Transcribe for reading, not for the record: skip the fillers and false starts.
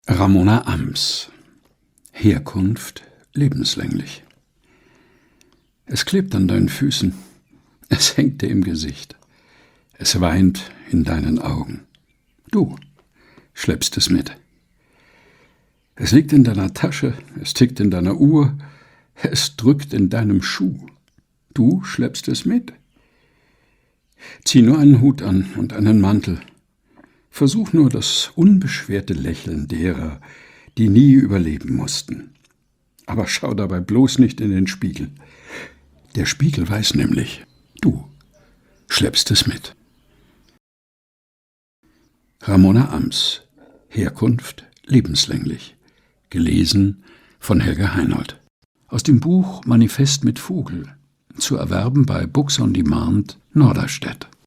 Ramona Ams. Herkunft lebenslänglich. Es klebt an deinen Füßen, es hängt dir im Gesicht, es weint in deinen Augen. Du schleppst es mit. Es liegt in deiner Tasche, es tickt in deiner Uhr, es drückt in deinem Schuh. Du schleppst es mit. Zieh nur einen Hut an und einen Mantel. Versuch nur das unbeschwerte Lächeln derer, die nie überleben mussten. Aber schau dabei bloß nicht in den Spiegel. Der Spiegel weiß nämlich, du schleppst es mit. Ramona Ams. Herkunft lebenslänglich. Gelesen von Helga Heinold. Aus dem Buch Manifest mit Vogel. Zu erwerben bei Books on Demand, Norderstedt.